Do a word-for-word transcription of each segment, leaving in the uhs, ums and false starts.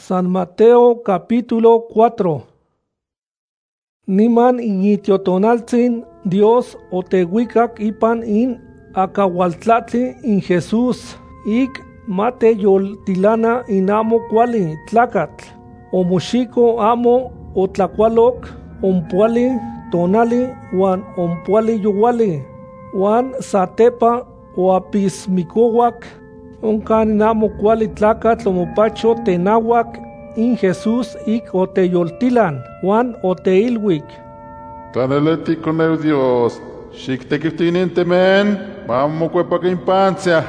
San Mateo capítulo cuatro. Niman initiotonaltzin Dios otehuicac ipan in acahualtlatli in Jesús, ik mate yoltilana in amo cuali tlacatl, omoxico amo otlacualoc, ompuali tonali wan ompuali yuwali, wan satepa oapismicowak, oncan in amo cuali tlacatl omopacho tenawak in Jesús ik oteyoltilan, wan oteilwic. Tlaneleti coneu Dios, xictequiftinintemen, vamos cuepa que infancia,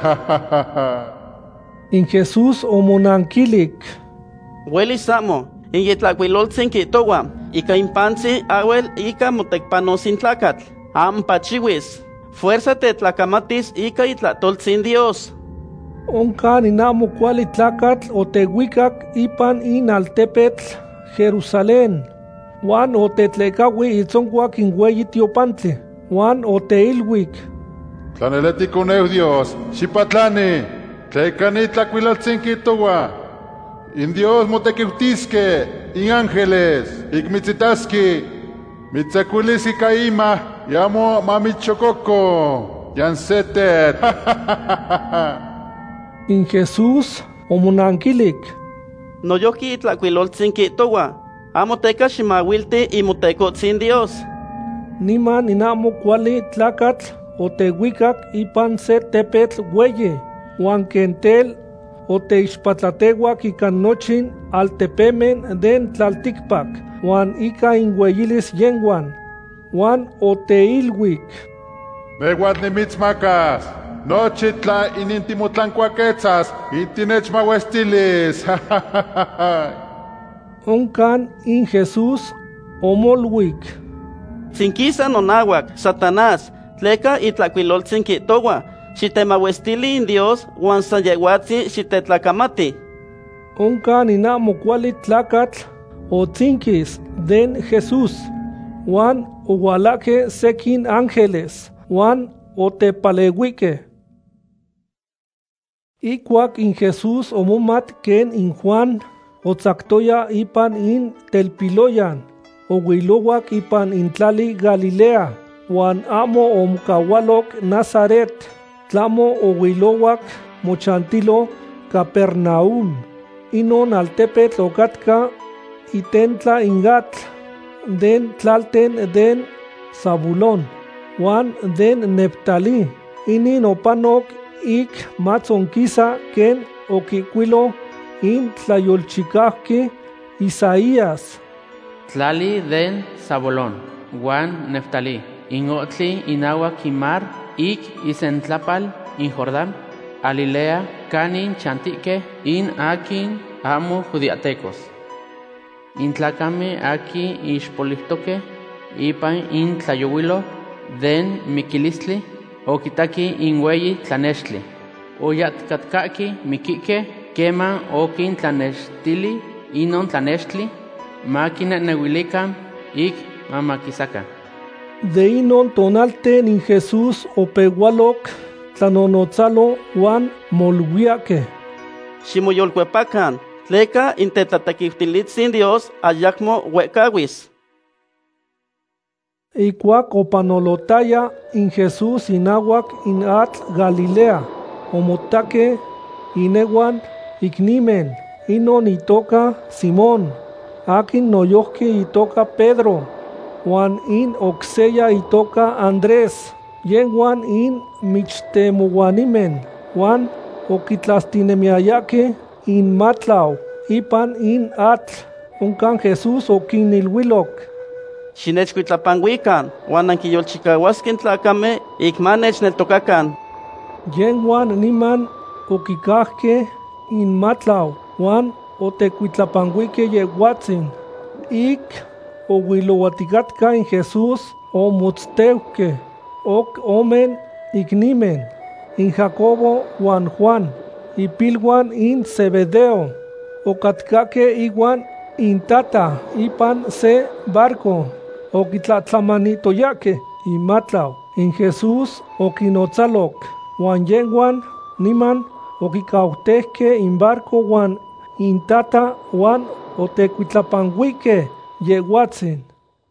In Jesús omonanquilic. Huelis amo, in yetlacuiloltzin quitowa, ica impansi awel ica motecpanosin tlacatl, am pachiwis, fuerza te tlacamatis ica itlatoltzin Dios. Oncan in amo cuali tlacatl otehuicac ipan in altepetl Jerusalén, wan otetlecahui itzoncuac in hueyi tiopantli, wan oteilwic. Tlaneleti coneu Dios, xipatlani, tlecani tlacuilaltzinquitowa, in Dios motequiftisque, in ángeles, ik mitzitaski, mitzacuilis ica ima, yamo mamichococo, yansetet, In Jesús omonanquilic. No yoki itlacuiloltzin quitowa, amo teca ximawilti imotecotzin Dios. Niman in amo cuali tlacatl otehuicac ipan se tepetl hueyi, wan kentel oteixpatlatehuac ican nochin altepemen den tlalticpac, wan ica in hueyilis yenguan, wan oteilwic. Meguat nimitzmacas, nochi tla inintimotlancuaquetzas, itinechmauestilis, Oncan in Jesús omolwic. Tzinquisa nonahuac, Satanás, tleca itlacuiloltzin quitowa, xitemauestili in Dios, wan sayehuatzi xitetlacamati. Oncan in amo cuali tlacatl otzinquis den Jesús, wan ohualaque sequin ángeles, wan otepalehuique. Icuac in Jesús omomat ken in Juan otzactoya ipan in telpiloyan, ohuilowak ipan in tlali Galilea, wan amo omcahualoc Nazaret, tlamo ohuilowak mochantilo Capernaum, inon altepetl ocatca itentla ingatl, den tlalten den Zabulón, wan den Neptalí, inin opanok ik matzonquisa ken oquicuilo in tlayolchicahqui Isaías. Tlali den Zabulón, Juan Neftalí, in otli inawa kimar, ik isentlapal in Jordán, Galilea, canin chantique, in akin amo judiatecos. In tlacame aki ixpolitoque, ipan in tlayowilo, den mikilistli, okitaki in weyi tlanextli. Oyatkatkaki mikike, kema okin tlanechtili, inon tlanextli, makina newilikan, ik mamakisaka. De inon tonalten in Jesús opehualoc tlanonotzalo wan molhuiaque. Ximoyolcuepacan, tleca intetlatequiftilitsin Dios ayacmo huecawis. Icuac opanolotaya in Jesús inahuac in atl Galilea, omotaque ineguan iknimen, inon itoca Simón, akin noyohki itoca Pedro, wan in oxeya itoca Andrés, yenguan in michtemoguanimen, wan okitlastinemiayake in matlau, ipan in atl, oncan Jesús okinilhuiloc. Xinechcuitlapanhuican, wan anquiyolchicahuasquin tlacame, ikmanech neltocacan. Yenguan niman okicahque in matlau, wan otecuitlapanhuique yehuatzin, ik ohuilowaticatka in Jesús omotzteuque, ok omen iknimen, in Jacobo wan Juan, ipilwan in Zebedeo, ocatcaque iguan in tata ipan se barco, okitlatlamanitoyaque in matlau, in Jesús okinotzaloc, wan yenguan niman okikautehque in barco wan intata Juan otecuitlapanhuique yehuatzin.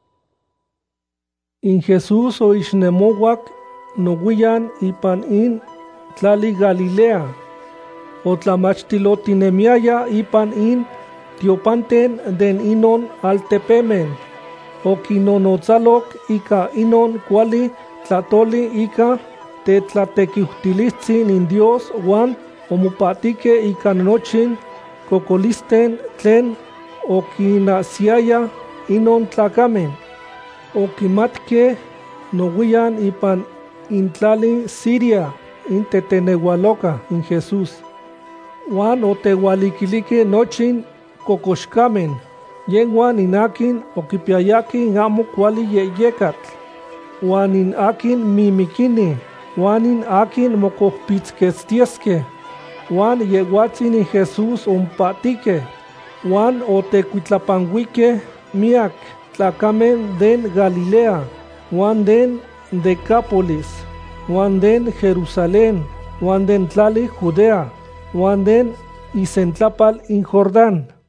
In Jesús oixnemowak nowiyan ipan in tlali Galilea. Otlamachtilotinemiaya ipan in tiopanten den inon altepemen. Okinonotzalok ika inon kuali tlatoli ika tetlatekiuhtilitzin in Dios Juan omopatike ika nochin kokolisten tlen okinasiaya inon tlakamen. Okimatke nowiyan ipan intlali Siria inteteneualoka in Jesús. Juan oteualikilike nochin kokoxkamen, yehuan in akin okipiayaki in amo kuali yehyekatl, Juan in akin mimikini, Juan in akin mokohpitzketstieske, Juan yehuatzin in Jesús ompatike, Juan otecuitlapanhuike miak tlacamen den Galilea, Juan den Decápolis, Juan den Jerusalén, Juan den tlali Judea, Juan den isentlapal in Jordán.